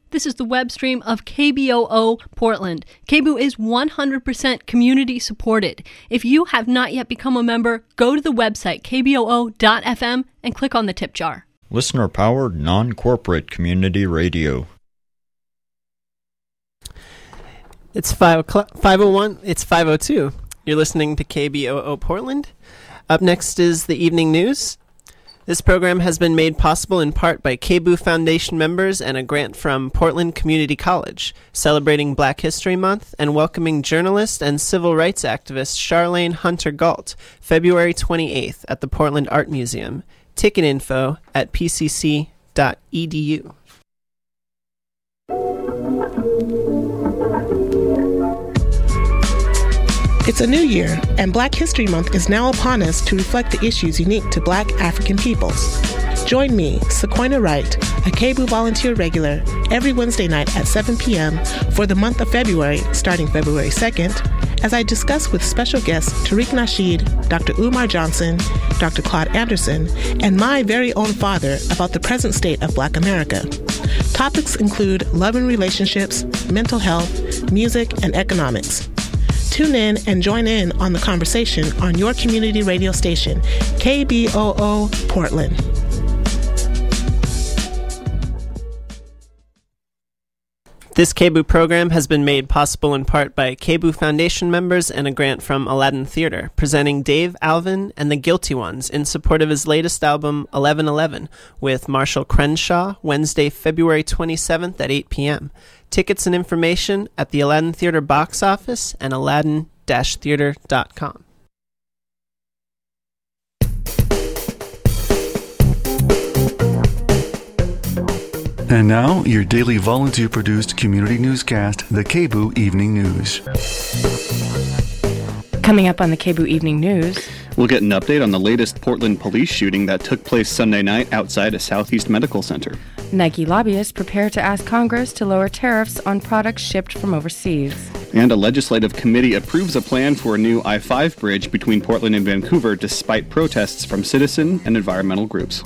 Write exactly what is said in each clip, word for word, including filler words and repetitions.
This is the web stream of K B O O Portland. K B O O is one hundred percent community supported. If you have not yet become a member, go to the website k b o o dot f m and click on the tip jar. Listener-powered, non-corporate community radio. It's five o'clock, five oh one, it's five oh two. You're listening to K B O O Portland. Up next is the evening news. This program has been made possible in part by K B O O Foundation members and a grant from Portland Community College, celebrating Black History Month and welcoming journalist and civil rights activist Charlene Hunter Galt, February twenty-eighth at the Portland Art Museum. Ticket info at p c c dot e d u. It's a new year, and Black History Month is now upon us to reflect the issues unique to Black African peoples. Join me, Sequoia Wright, a K B O O volunteer regular, every Wednesday night at seven p.m. for the month of February, starting February second, as I discuss with special guests Tariq Nasheed, Doctor Umar Johnson, Doctor Claude Anderson, and my very own father about the present state of Black America. Topics include love and relationships, mental health, music, and economics. Tune in and join in on the conversation on your community radio station, K B O O Portland. This K B O O program has been made possible in part by K B O O Foundation members and a grant from Aladdin Theater, presenting Dave Alvin and the Guilty Ones in support of his latest album, eleven eleven, with Marshall Crenshaw, Wednesday, February twenty-seventh at eight p.m. Tickets and information at the Aladdin Theater box office and aladdin dash theater dot com. And now, your daily volunteer-produced community newscast, the K B O O Evening News. Coming up on the K B O O Evening News, we'll get an update on the latest Portland police shooting that took place Sunday night outside a Southeast Medical Center. Nike lobbyists prepare to ask Congress to lower tariffs on products shipped from overseas. And a legislative committee approves a plan for a new I five bridge between Portland and Vancouver despite protests from citizen and environmental groups.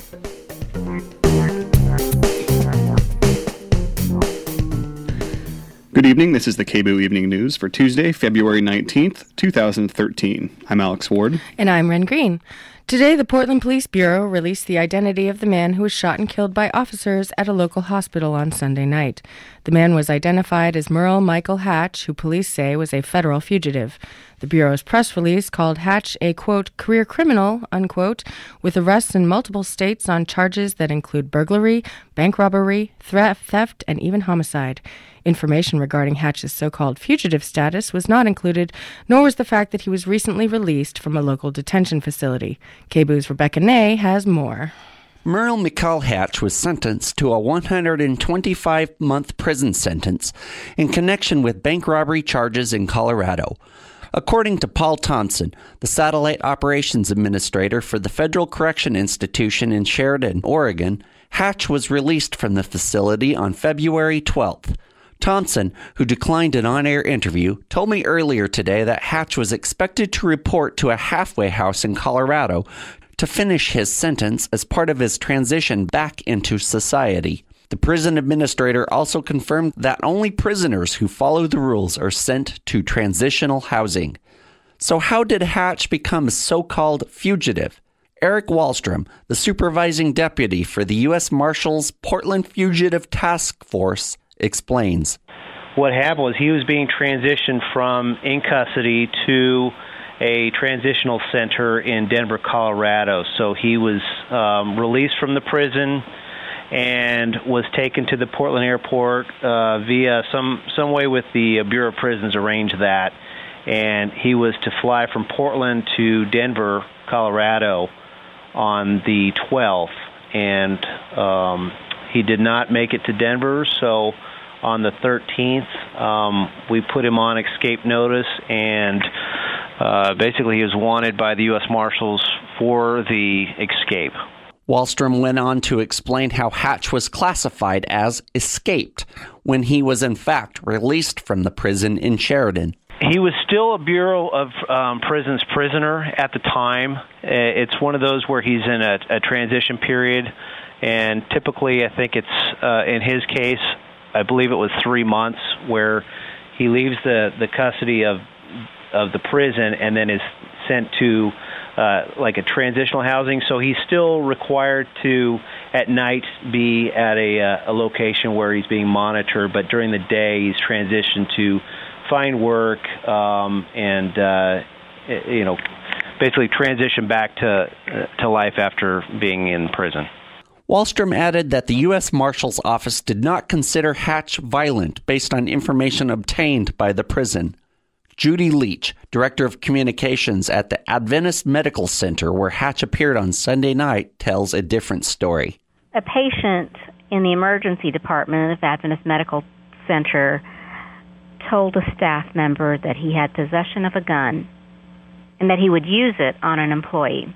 Good evening, this is the K B O O Evening News for Tuesday, February nineteenth, twenty thirteen. I'm Alex Ward. And I'm Ren Green. Today, the Portland Police Bureau released the identity of the man who was shot and killed by officers at a local hospital on Sunday night. The man was identified as Merle Michael Hatch, who police say was a federal fugitive. The Bureau's press release called Hatch a, quote, career criminal, unquote, with arrests in multiple states on charges that include burglary, bank robbery, theft, theft, and even homicide. Information regarding Hatch's so-called fugitive status was not included, nor was the fact that he was recently released from a local detention facility. K B O O's Rebecca Ney has more. Merle McCall Hatch was sentenced to a one hundred twenty-five month prison sentence in connection with bank robbery charges in Colorado. According to Paul Thompson, the Satellite Operations Administrator for the Federal Correction Institution in Sheridan, Oregon, Hatch was released from the facility on February twelfth. Thompson, who declined an on-air interview, told me earlier today that Hatch was expected to report to a halfway house in Colorado to finish his sentence as part of his transition back into society. The prison administrator also confirmed that only prisoners who follow the rules are sent to transitional housing. So how did Hatch become a so-called fugitive? Eric Wallstrom, the supervising deputy for the U S Marshals Portland Fugitive Task Force, explains. What happened was he was being transitioned from in custody to a transitional center in Denver, Colorado. So he was um, released from the prison and was taken to the Portland airport uh, via some, some way with the Bureau of Prisons arranged that. And he was to fly from Portland to Denver, Colorado on the twelfth. And um, he did not make it to Denver, so on the thirteenth, um, we put him on escape notice, and uh, basically he was wanted by the U S Marshals for the escape. Wallstrom went on to explain how Hatch was classified as escaped when he was in fact released from the prison in Sheridan. He was still a Bureau of um, Prisons prisoner at the time. It's one of those where he's in a, a transition period, and typically I think it's, uh, in his case, I believe it was three months, where he leaves the, the custody of of the prison and then is sent to uh, like a transitional housing. So he's still required to, at night, be at a, uh, a location where he's being monitored, but during the day he's transitioned to find work um, and, uh, you know, basically transition back to, uh, to life after being in prison. Wallstrom added that the U S Marshal's Office did not consider Hatch violent based on information obtained by the prison. Judy Leach, Director of Communications at the Adventist Medical Center, where Hatch appeared on Sunday night, tells a different story. A patient in the emergency department of Adventist Medical Center told a staff member that he had possession of a gun and that he would use it on an employee.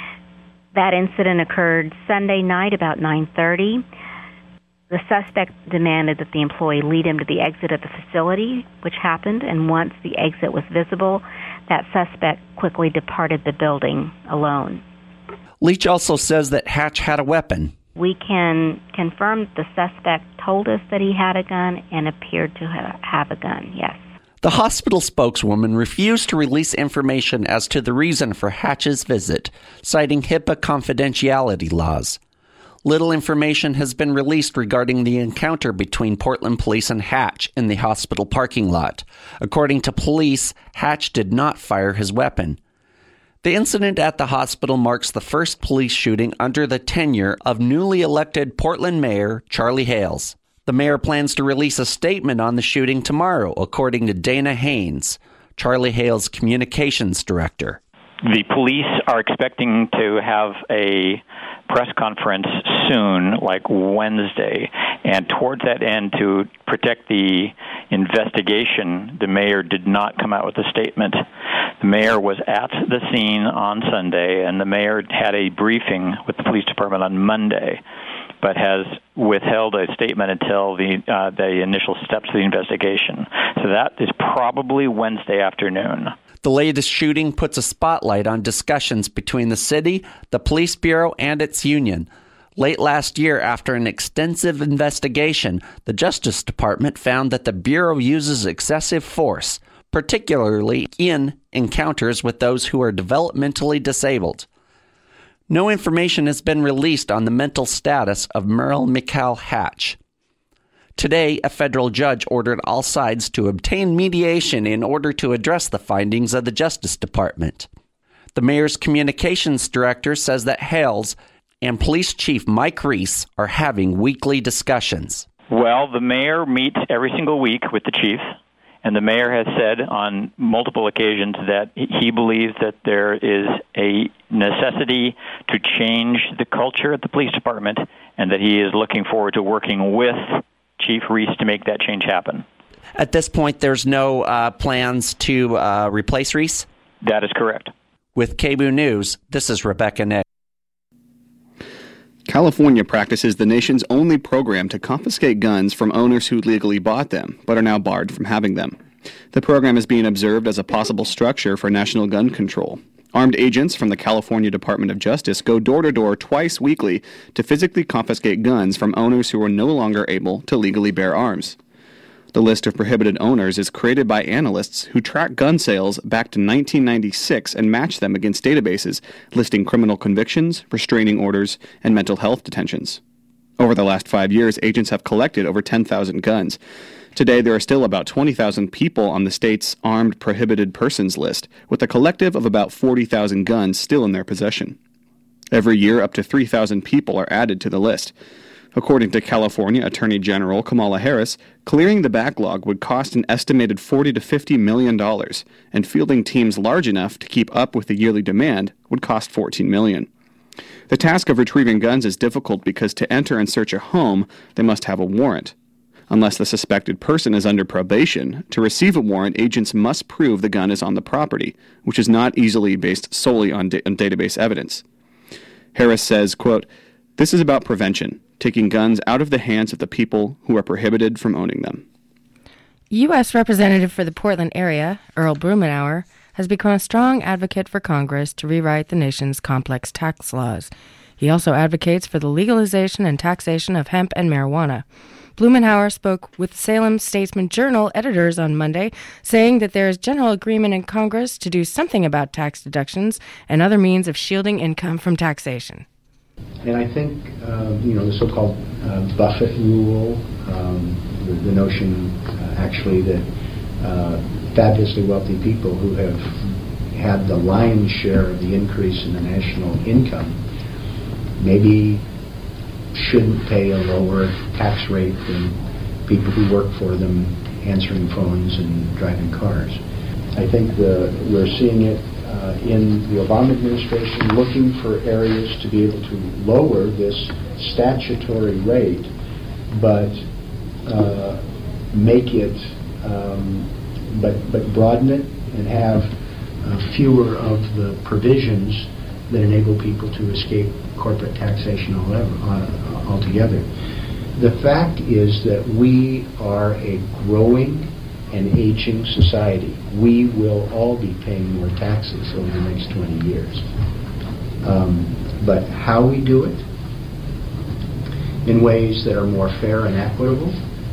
That incident occurred Sunday night about nine thirty. The suspect demanded that the employee lead him to the exit of the facility, which happened, and once the exit was visible, that suspect quickly departed the building alone. Leach also says that Hatch had a weapon. We can confirm that the suspect told us that he had a gun and appeared to ha- have a gun, yes. The hospital spokeswoman refused to release information as to the reason for Hatch's visit, citing HIPAA confidentiality laws. Little information has been released regarding the encounter between Portland Police and Hatch in the hospital parking lot. According to police, Hatch did not fire his weapon. The incident at the hospital marks the first police shooting under the tenure of newly elected Portland Mayor Charlie Hales. The mayor plans to release a statement on the shooting tomorrow, according to Dana Haynes, Charlie Hales' communications director. The police are expecting to have a press conference soon, like Wednesday, and towards that end, to protect the investigation, the mayor did not come out with a statement. The mayor was at the scene on Sunday, and the mayor had a briefing with the police department on Monday, but has withheld a statement until the uh, the initial steps of the investigation. So that is probably Wednesday afternoon. The latest shooting puts a spotlight on discussions between the city, the police bureau, and its union. Late last year, after an extensive investigation, the Justice Department found that the bureau uses excessive force, particularly in encounters with those who are developmentally disabled. No information has been released on the mental status of Merle Mikal Hatch. Today, a federal judge ordered all sides to obtain mediation in order to address the findings of the Justice Department. The mayor's communications director says that Hales and Police Chief Mike Reese are having weekly discussions. Well, the mayor meets every single week with the chief, and the mayor has said on multiple occasions that he believes that there is a necessity to change the culture at the police department, and that he is looking forward to working with Chief Reese to make that change happen. At this point, there's no uh, plans to uh, replace Reese? That is correct. With K B O O News, this is Rebecca Nick. California practices the nation's only program to confiscate guns from owners who legally bought them, but are now barred from having them. The program is being observed as a possible structure for national gun control. Armed agents from the California Department of Justice go door-to-door twice weekly to physically confiscate guns from owners who are no longer able to legally bear arms. The list of prohibited owners is created by analysts who track gun sales back to nineteen ninety-six and match them against databases listing criminal convictions, restraining orders, and mental health detentions. Over the last five years, agents have collected over ten thousand guns. Today, there are still about twenty thousand people on the state's armed prohibited persons list, with a collective of about forty thousand guns still in their possession. Every year, up to three thousand people are added to the list. According to California Attorney General Kamala Harris, clearing the backlog would cost an estimated forty to fifty million dollars, and fielding teams large enough to keep up with the yearly demand would cost fourteen million dollars. The task of retrieving guns is difficult because to enter and search a home, they must have a warrant. Unless the suspected person is under probation, to receive a warrant, agents must prove the gun is on the property, which is not easily based solely on, da- on database evidence. Harris says, quote, "This is about prevention, taking guns out of the hands of the people who are prohibited from owning them." U S Representative for the Portland area, Earl Blumenauer, has become a strong advocate for Congress to rewrite the nation's complex tax laws. He also advocates for the legalization and taxation of hemp and marijuana. Blumenauer spoke with Salem Statesman Journal editors on Monday, saying that there is general agreement in Congress to do something about tax deductions and other means of shielding income from taxation. And I think, uh, you know, the so-called uh, Buffett rule, um, the, the notion uh, actually that uh, fabulously wealthy people who have had the lion's share of the increase in the national income maybe shouldn't pay a lower tax rate than people who work for them answering phones and driving cars. I think the, we're seeing it uh, in the Obama administration looking for areas to be able to lower this statutory rate, but uh, make it, um, but, but broaden it and have uh, fewer of the provisions that enable people to escape corporate taxation altogether. The fact is that we are a growing and aging society. We will all be paying more taxes over the next twenty years. Um, but how we do it, in ways that are more fair and equitable,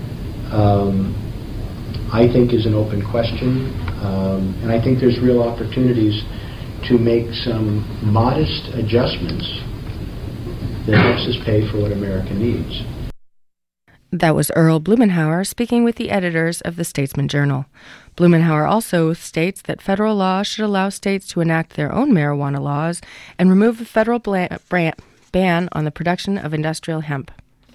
um, I think is an open question. Um, and I think there's real opportunities to make some modest adjustments that helps us pay for what America needs. That was Earl Blumenauer speaking with the editors of the Statesman Journal. Blumenauer also states that federal law should allow states to enact their own marijuana laws and remove a federal bla- brand- ban on the production of industrial hemp.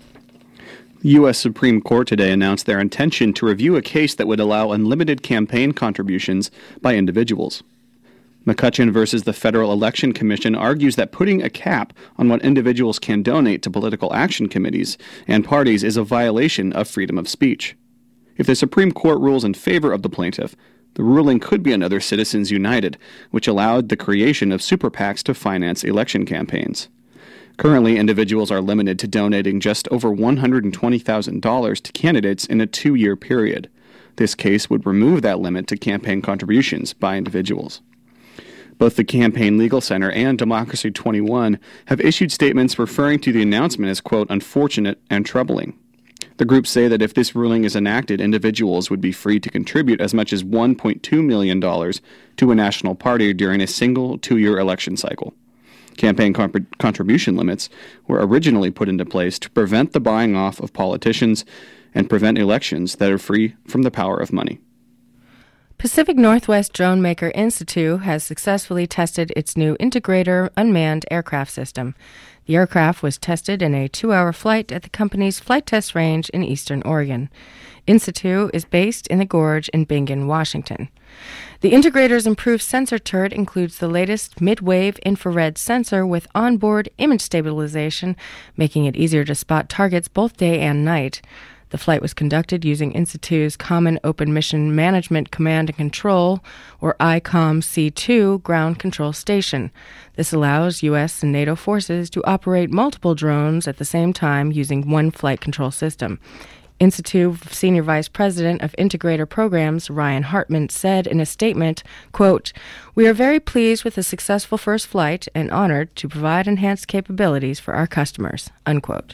The U S Supreme Court today announced their intention to review a case that would allow unlimited campaign contributions by individuals. McCutcheon versus the Federal Election Commission argues that putting a cap on what individuals can donate to political action committees and parties is a violation of freedom of speech. If the Supreme Court rules in favor of the plaintiff, the ruling could be another Citizens United, which allowed the creation of super PACs to finance election campaigns. Currently, individuals are limited to donating just over one hundred twenty thousand dollars to candidates in a two-year period. This case would remove that limit to campaign contributions by individuals. Both the Campaign Legal Center and Democracy twenty-one have issued statements referring to the announcement as, quote, unfortunate and troubling. The groups say that if this ruling is enacted, individuals would be free to contribute as much as one point two million dollars to a national party during a single two-year election cycle. Campaign comp- contribution limits were originally put into place to prevent the buying off of politicians and prevent elections that are free from the power of money. Pacific Northwest Drone Maker Institute has successfully tested its new Integrator unmanned aircraft system. The aircraft was tested in a two-hour flight at the company's flight test range in eastern Oregon. Institute is based in the Gorge in Bingen, Washington. The Integrator's improved sensor turret includes the latest mid-wave infrared sensor with onboard image stabilization, making it easier to spot targets both day and night. The flight was conducted using Institute's Common Open Mission Management Command and Control, or I COM C two, ground control station. This allows U S and NATO forces to operate multiple drones at the same time using one flight control system. Institute Senior Vice President of Integrator Programs, Ryan Hartman, said in a statement, quote, "We are very pleased with the successful first flight and honored to provide enhanced capabilities for our customers," unquote.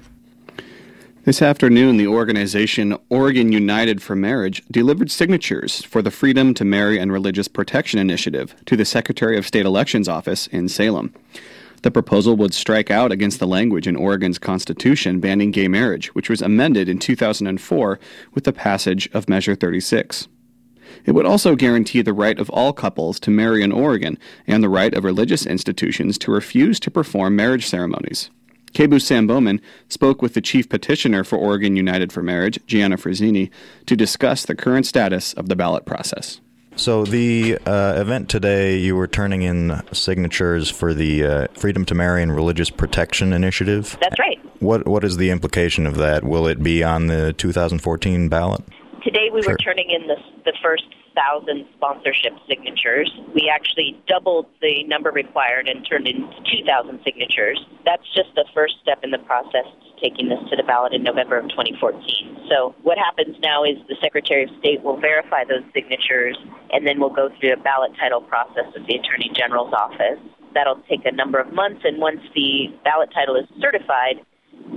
This afternoon, the organization Oregon United for Marriage delivered signatures for the Freedom to Marry and Religious Protection Initiative to the Secretary of State Elections Office in Salem. The proposal would strike out against the language in Oregon's constitution banning gay marriage, which was amended in two thousand four with the passage of Measure thirty-six. It would also guarantee the right of all couples to marry in Oregon and the right of religious institutions to refuse to perform marriage ceremonies. K B U Sam Bowman spoke with the chief petitioner for Oregon United for Marriage, Gianna Frazzini, to discuss the current status of the ballot process. So the uh, event today, you were turning in signatures for the uh, Freedom to Marry and Religious Protection Initiative. That's right. What What is the implication of that? Will it be on the two thousand fourteen ballot? Today we Sure. were turning in the, the first thousand sponsorship signatures. We actually doubled the number required and turned in two thousand signatures. That's just the first step in the process to taking this to the ballot in November of twenty fourteen. So what happens now is the Secretary of State will verify those signatures, and then we'll go through a ballot title process with the Attorney General's office. That'll take a number of months, and once the ballot title is certified,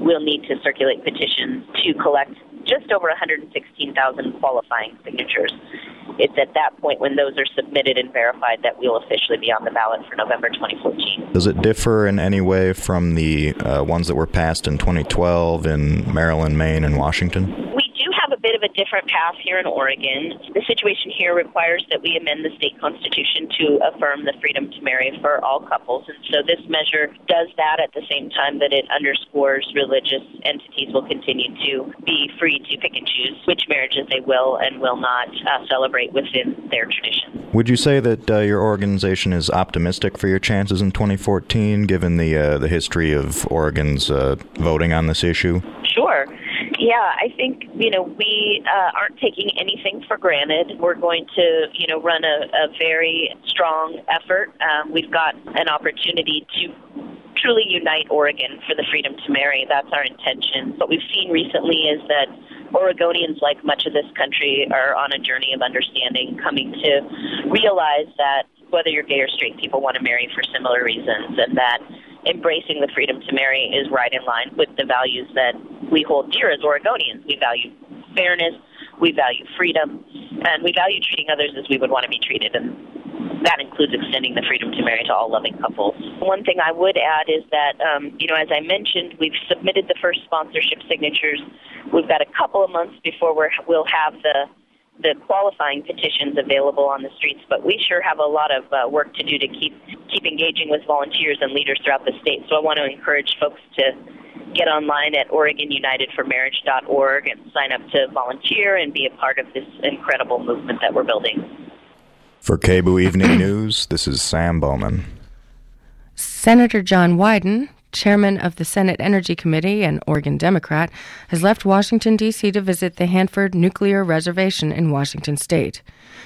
we'll need to circulate petitions to collect just over one hundred sixteen thousand qualifying signatures. It's at that point when those are submitted and verified that we'll officially be on the ballot for November twenty fourteen. Does it differ in any way from the uh, ones that were passed in twenty twelve in Maryland, Maine, and Washington? We do have a bit of a different path here in Oregon. The situation here requires that we amend the state constitution to affirm the freedom to marry for all couples. And so this measure does that at the same time that it underscores religious entities will continue to be free to pick and choose which marriages they will and will not uh, celebrate within their tradition. Would you say that uh, your organization is optimistic for your chances in twenty fourteen, given the uh, the history of Oregon's uh, voting on this issue? Sure. Yeah, I think, you know, we uh, aren't taking anything for granted. We're going to, you know, run a, a very strong effort. Um, we've got an opportunity to truly unite Oregon for the freedom to marry. That's our intention. What we've seen recently is that Oregonians, like much of this country, are on a journey of understanding, coming to realize that whether you're gay or straight, people want to marry for similar reasons, and that embracing the freedom to marry is right in line with the values that we hold dear as Oregonians. We value fairness, we value freedom, and we value treating others as we would want to be treated, and that includes extending the freedom to marry to all loving couples. One thing I would add is that, um, you know, as I mentioned, we've submitted the first sponsorship signatures. We've got a couple of months before we're, we'll have the the qualifying petitions available on the streets, but we sure have a lot of uh, work to do to keep keep engaging with volunteers and leaders throughout the state. So I want to encourage folks to get online at Oregon United for Marriage dot org and sign up to volunteer and be a part of this incredible movement that we're building. For K B O O Evening News, this is Sam Bowman. Senator John Wyden, chairman of the Senate Energy Committee and Oregon Democrat, has left Washington, D C to visit the Hanford Nuclear Reservation in Washington state.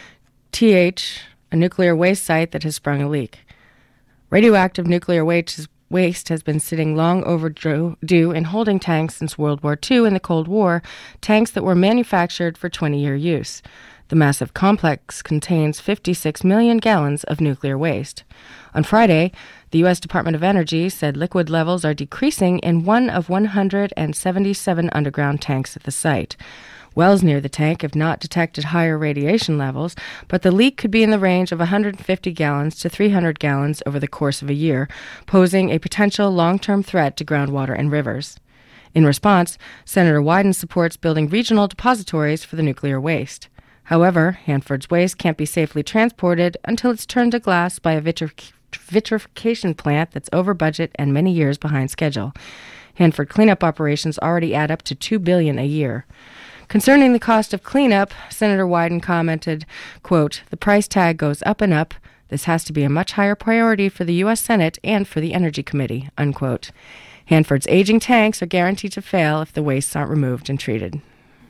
T H, a nuclear waste site that has sprung a leak. Radioactive nuclear waste waste has been sitting long overdue in holding tanks since World War Two and the Cold War, tanks that were manufactured for twenty-year use. The massive complex contains fifty-six million gallons of nuclear waste. On Friday, the U S Department of Energy said liquid levels are decreasing in one of one hundred seventy-seven underground tanks at the site. Wells near the tank have not detected higher radiation levels, but the leak could be in the range of one hundred fifty gallons to three hundred gallons over the course of a year, posing a potential long-term threat to groundwater and rivers. In response, Senator Wyden supports building regional depositories for the nuclear waste. However, Hanford's waste can't be safely transported until it's turned to glass by a vitri- vitrification plant that's over budget and many years behind schedule. Hanford cleanup operations already add up to two billion dollars a year. Concerning the cost of cleanup, Senator Wyden commented, quote, "The price tag goes up and up. This has to be a much higher priority for the U S Senate and for the Energy Committee," unquote. Hanford's aging tanks are guaranteed to fail if the wastes aren't removed and treated.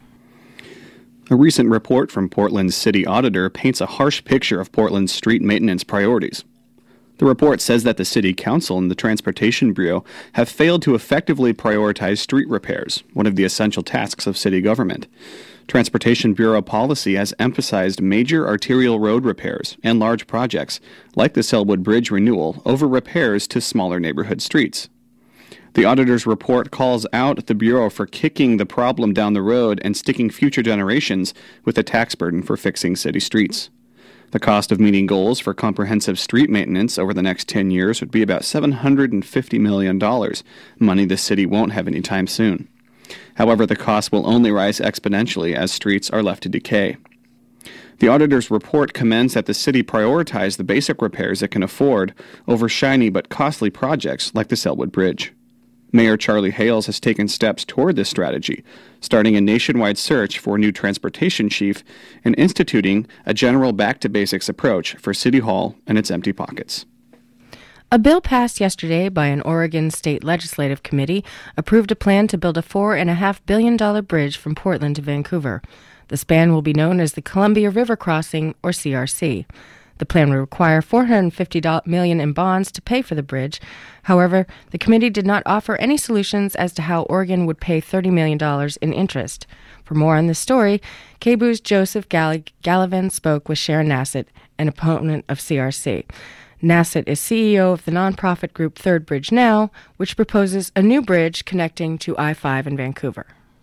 A recent report from Portland's city auditor paints a harsh picture of Portland's street maintenance priorities. The report says that the City Council and the Transportation Bureau have failed to effectively prioritize street repairs, one of the essential tasks of city government. Transportation Bureau policy has emphasized major arterial road repairs and large projects, like the Selwood Bridge renewal, over repairs to smaller neighborhood streets. The auditor's report calls out the Bureau for kicking the problem down the road and sticking future generations with a tax burden for fixing city streets. The cost of meeting goals for comprehensive street maintenance over the next ten years would be about seven hundred fifty million dollars, money the city won't have anytime soon. However, the cost will only rise exponentially as streets are left to decay. The auditor's report commends that the city prioritize the basic repairs it can afford over shiny but costly projects like the Selwood Bridge. Mayor Charlie Hales has taken steps toward this strategy, starting a nationwide search for a new transportation chief and instituting a general back-to-basics approach for City Hall and its empty pockets. A bill passed yesterday by an Oregon State Legislative Committee approved a plan to build a four point five billion dollars bridge from Portland to Vancouver. The span will be known as the Columbia River Crossing, or C R C. The plan would require four hundred fifty million dollars in bonds to pay for the bridge. However, the committee did not offer any solutions as to how Oregon would pay thirty million dollars in interest. For more on this story, K B O O's Joseph Gall- Gallivan spoke with Sharon Nassett, an opponent of C R C. Nassett is C E O of the nonprofit group Third Bridge Now, which proposes a new bridge connecting to I five in Vancouver.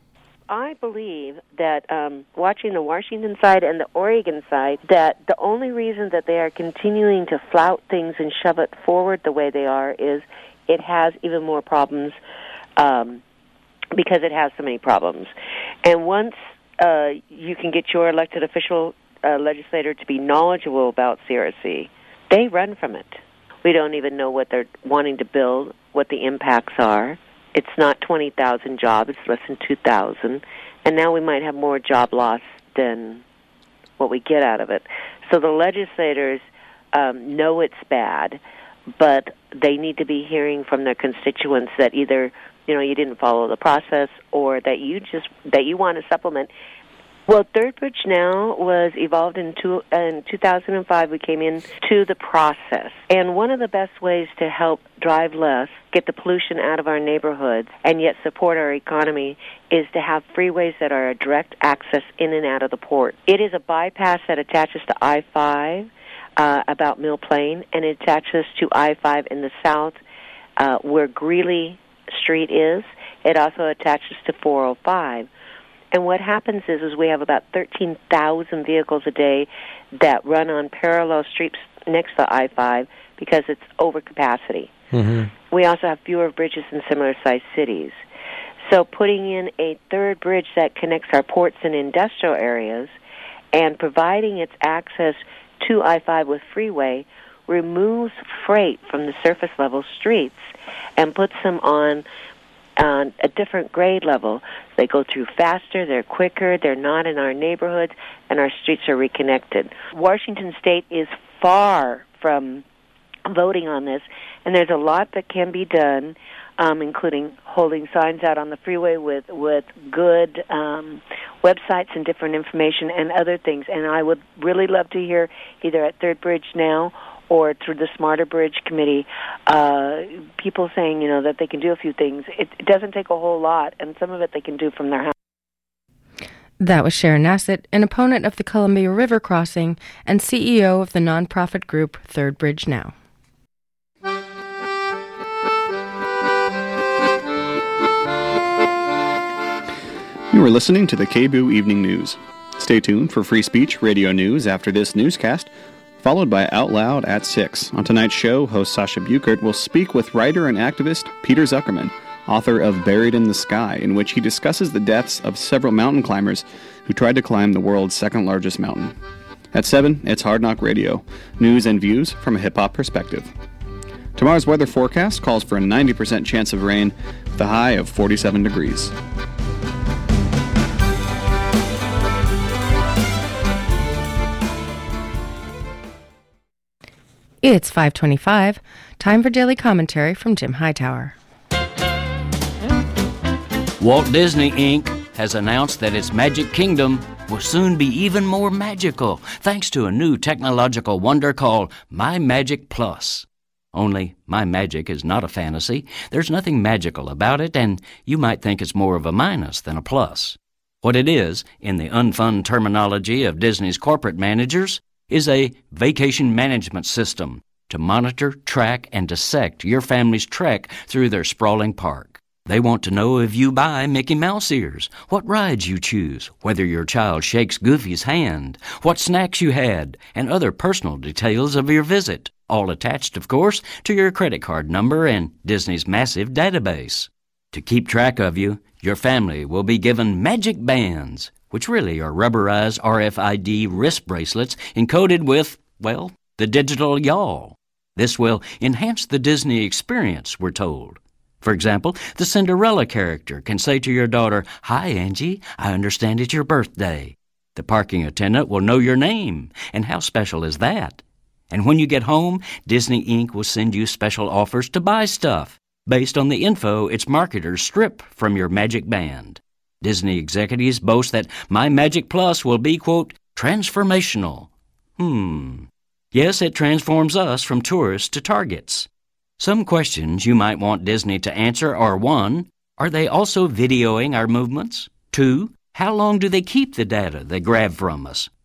I believe that um, watching the Washington side and the Oregon side, that the only reason that they are continuing to flout things and shove it forward the way they are is it has even more problems um, because it has so many problems. And once uh, you can get your elected official uh, legislator to be knowledgeable about C R C, they run from it. We don't even know what they're wanting to build, what the impacts are. It's not twenty thousand jobs, it's less than two thousand. And now we might have more job loss than what we get out of it. So the legislators um, know it's bad, but they need to be hearing from their constituents that either, you know, you didn't follow the process or that you just, that you want to supplement. Well, Third Bridge Now was evolved in, two, in two thousand five. We came into the process. And one of the best ways to help drive less, get the pollution out of our neighborhoods, and yet support our economy is to have freeways that are a direct access in and out of the port. It is a bypass that attaches to I five uh, about Mill Plain, and it attaches to I five in the south uh, where Greeley Street is. It also attaches to four oh five. And what happens is, is we have about thirteen thousand vehicles a day that run on parallel streets next to I five because it's overcapacity. Mm-hmm. We also have fewer bridges in similar-sized cities. So putting in a third bridge that connects our ports and industrial areas and providing its access to I five with freeway removes freight from the surface-level streets and puts them on on a different grade level. They go through faster, they're quicker, they're not in our neighborhoods, and our streets are reconnected. Washington State is far from voting on this, and there's a lot that can be done, um, including holding signs out on the freeway with, with good um, websites and different information and other things. And I would really love to hear either at Third Bridge Now or through the Smarter Bridge Committee, uh, people saying, you know, that they can do a few things. It, it doesn't take a whole lot, and some of it they can do from their house. That was Sharon Nassett, an opponent of the Columbia River crossing and C E O of the nonprofit group Third Bridge Now. You are listening to the K B O O Evening News. Stay tuned for Free Speech Radio News after this newscast, followed by Out Loud at six. On tonight's show, host Sasha Buchert will speak with writer and activist Peter Zuckerman, author of Buried in the Sky, in which he discusses the deaths of several mountain climbers who tried to climb the world's second largest mountain. At seven, it's Hard Knock Radio, news and views from a hip-hop perspective. Tomorrow's weather forecast calls for a ninety percent chance of rain with a high of forty-seven degrees. It's five twenty-five. Time for daily commentary from Jim Hightower. Walt Disney Incorporated has announced that its Magic Kingdom will soon be even more magical thanks to a new technological wonder called My Magic Plus. Only My Magic is not a fantasy. There's nothing magical about it, and you might think it's more of a minus than a plus. What it is, in the unfun terminology of Disney's corporate managers, is a vacation management system to monitor, track, and dissect your family's trek through their sprawling park. They want to know if you buy Mickey Mouse ears, what rides you choose, whether your child shakes Goofy's hand, what snacks you had, and other personal details of your visit, all attached, of course, to your credit card number and Disney's massive database. To keep track of you, your family will be given magic bands, which really are rubberized R F I D wrist bracelets encoded with, well, the digital y'all. This will enhance the Disney experience, we're told. For example, the Cinderella character can say to your daughter, "Hi, Angie, I understand it's your birthday." The parking attendant will know your name, and how special is that? And when you get home, Disney Incorporated will send you special offers to buy stuff based on the info its marketers strip from your magic band. Disney executives boast that My Magic Plus will be, quote, transformational. Hmm. Yes, it transforms us from tourists to targets. Some questions you might want Disney to answer are, one, are they also videoing our movements? Two, how long do they keep the data they grab from us?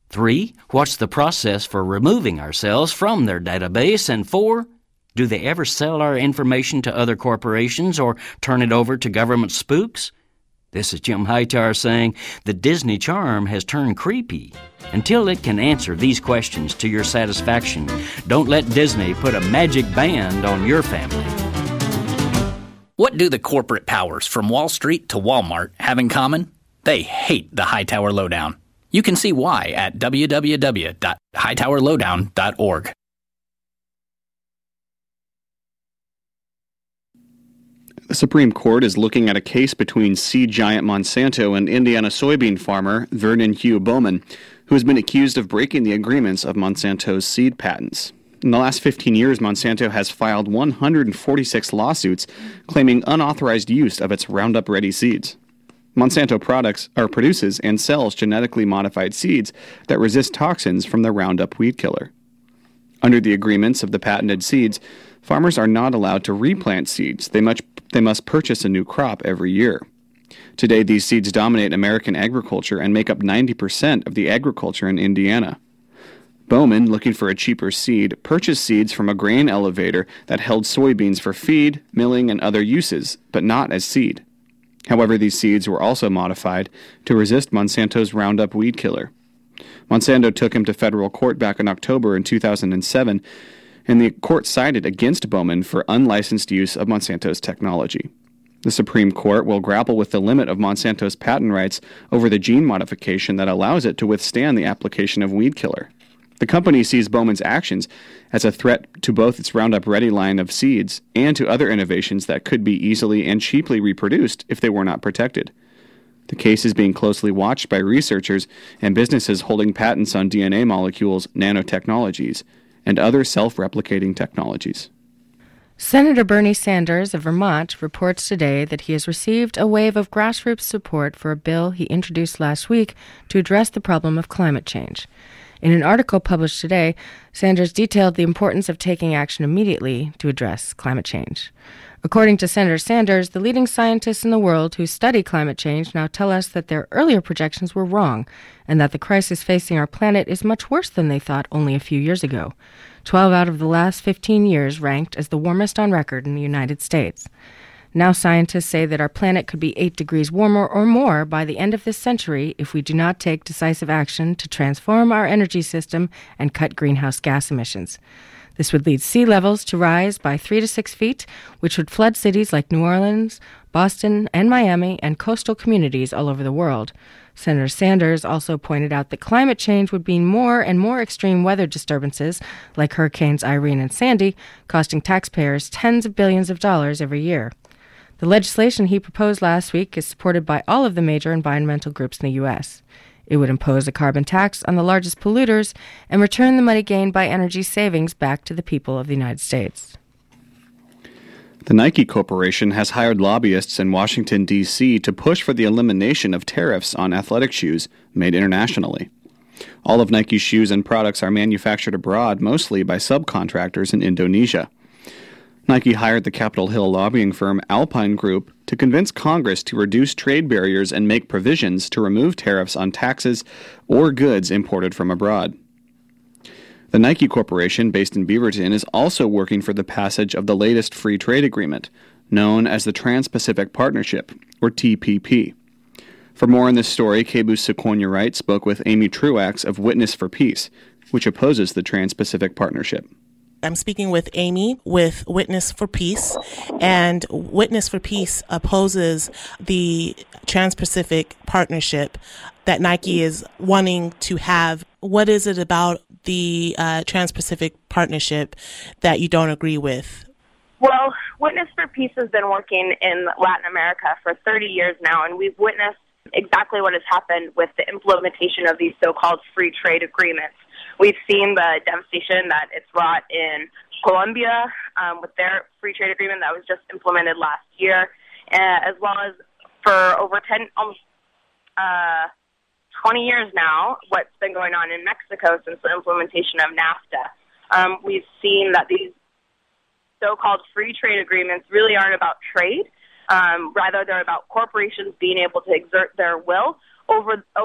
Three, what's the process for removing ourselves from their database? And four, do they ever sell our information to other corporations or turn it over to government spooks? This is Jim Hightower saying the Disney charm has turned creepy. Until it can answer these questions to your satisfaction, don't let Disney put a magic band on your family. What do the corporate powers from Wall Street to Walmart have in common? They hate the Hightower Lowdown. You can see why at w w w dot hightower lowdown dot org. The Supreme Court is looking at a case between seed giant Monsanto and Indiana soybean farmer Vernon Hugh Bowman, who has been accused of breaking the agreements of Monsanto's seed patents. In the last fifteen years, Monsanto has filed one hundred forty-six lawsuits claiming unauthorized use of its Roundup Ready seeds. Monsanto products or produces and sells genetically modified seeds that resist toxins from the Roundup weed killer. Under the agreements of the patented seeds, farmers are not allowed to replant seeds. They must, they must purchase a new crop every year. Today, these seeds dominate American agriculture and make up ninety percent of the agriculture in Indiana. Bowman, looking for a cheaper seed, purchased seeds from a grain elevator that held soybeans for feed, milling, and other uses, but not as seed. However, these seeds were also modified to resist Monsanto's Roundup weed killer. Monsanto took him to federal court back in October in two thousand seven, and the court sided against Bowman for unlicensed use of Monsanto's technology. The Supreme Court will grapple with the limit of Monsanto's patent rights over the gene modification that allows it to withstand the application of weed killer. The company sees Bowman's actions as a threat to both its Roundup Ready line of seeds and to other innovations that could be easily and cheaply reproduced if they were not protected. The case is being closely watched by researchers and businesses holding patents on D N A molecules, nanotechnologies, and other self-replicating technologies. Senator Bernie Sanders of Vermont reports today that he has received a wave of grassroots support for a bill he introduced last week to address the problem of climate change. In an article published today, Sanders detailed the importance of taking action immediately to address climate change. According to Senator Sanders, the leading scientists in the world who study climate change now tell us that their earlier projections were wrong and that the crisis facing our planet is much worse than they thought only a few years ago. Twelve out of the last fifteen years ranked as the warmest on record in the United States. Now scientists say that our planet could be eight degrees warmer or more by the end of this century if we do not take decisive action to transform our energy system and cut greenhouse gas emissions. This would lead sea levels to rise by three to six feet, which would flood cities like New Orleans, Boston, and Miami, and coastal communities all over the world. Senator Sanders also pointed out that climate change would mean more and more extreme weather disturbances, like Hurricanes Irene and Sandy, costing taxpayers tens of billions of dollars every year. The legislation he proposed last week is supported by all of the major environmental groups in the U S It would impose a carbon tax on the largest polluters and return the money gained by energy savings back to the people of the United States. The Nike Corporation has hired lobbyists in Washington, D C to push for the elimination of tariffs on athletic shoes made internationally. All of Nike's shoes and products are manufactured abroad, mostly by subcontractors in Indonesia. Nike hired the Capitol Hill lobbying firm Alpine Group to convince Congress to reduce trade barriers and make provisions to remove tariffs on taxes or goods imported from abroad. The Nike Corporation, based in Beaverton, is also working for the passage of the latest free trade agreement, known as the Trans-Pacific Partnership, or T P P. For more on this story, K B O's Sequoia Wright spoke with Amy Truax of Witness for Peace, which opposes the Trans-Pacific Partnership. I'm speaking with Amy with Witness for Peace, and Witness for Peace opposes the Trans-Pacific Partnership that Nike is wanting to have. What is it about the uh, Trans-Pacific Partnership that you don't agree with? Well, Witness for Peace has been working in Latin America for thirty years now, and we've witnessed exactly what has happened with the implementation of these so-called free trade agreements. We've seen the devastation that it's wrought in Colombia um, with their free trade agreement that was just implemented last year, uh, as well as for over ten, almost uh, twenty years now, what's been going on in Mexico since the implementation of NAFTA. Um, we've seen that these so-called free trade agreements really aren't about trade. Um, rather, they're about corporations being able to exert their will over over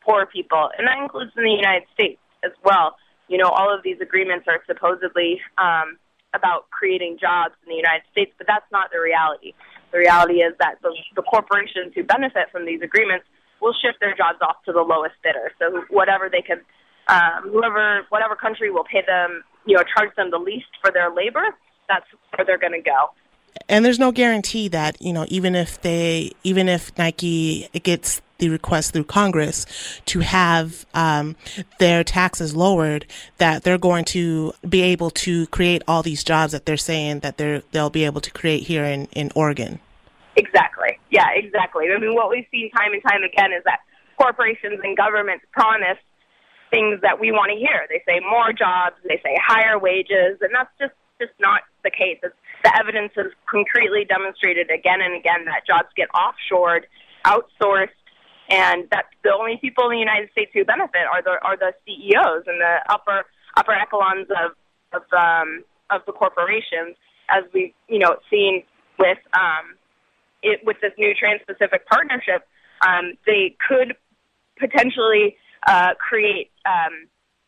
poor people, and that includes in the United States as well. You know, all of these agreements are supposedly um, about creating jobs in the United States, but that's not the reality. The reality is that the, the corporations who benefit from these agreements will shift their jobs off to the lowest bidder. So whatever they could, um, whoever, whatever country will pay them, you know, charge them the least for their labor, that's where they're going to go. And there's no guarantee that, you know, even if they, even if Nike gets the request through Congress to have um, their taxes lowered, that they're going to be able to create all these jobs that they're saying that they're they'll be able to create here in, in Oregon. Exactly. Yeah, exactly. I mean, what we've seen time and time again is that corporations and governments promise things that we want to hear. They say more jobs, they say higher wages, and that's just, just not the case. It's, the evidence has concretely demonstrated again and again that jobs get offshored, outsourced, and that the only people in the United States who benefit are the are the C E Os and the upper upper echelons of of um, of the corporations, as we've you know seen with um, it with this new Trans-Pacific Partnership. Um, they could potentially uh, create um,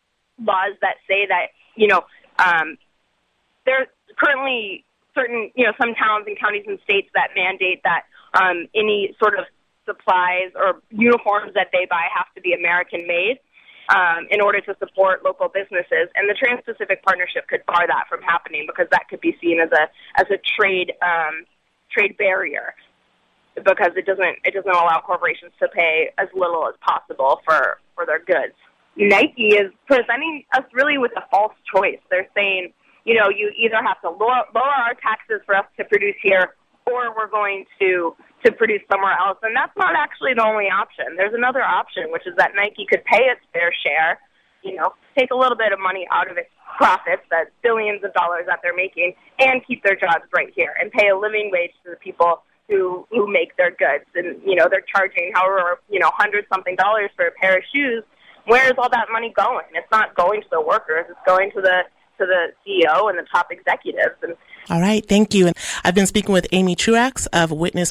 laws that say that you know um, there's currently certain you know some towns and counties and states that mandate that um, any sort of supplies or uniforms that they buy have to be American-made um, in order to support local businesses. And the Trans-Pacific Partnership could bar that from happening because that could be seen as a as a trade um, trade barrier because it doesn't it doesn't allow corporations to pay as little as possible for, for their goods. Nike is presenting us really with a false choice. They're saying, you know, you either have to lower, lower our taxes for us to produce here, or we're going to to produce somewhere else. And that's not actually the only option. There's another option, which is that Nike could pay its fair share, you know, take a little bit of money out of its profits, that billions of dollars that they're making, and keep their jobs right here and pay a living wage to the people who who make their goods. And, you know, they're charging however, you know, hundred-something dollars for a pair of shoes. Where is all that money going? It's not going to the workers. It's going to the to the C E O and the top executives. And all right, thank you. And I've been speaking with Amy Truax of Witness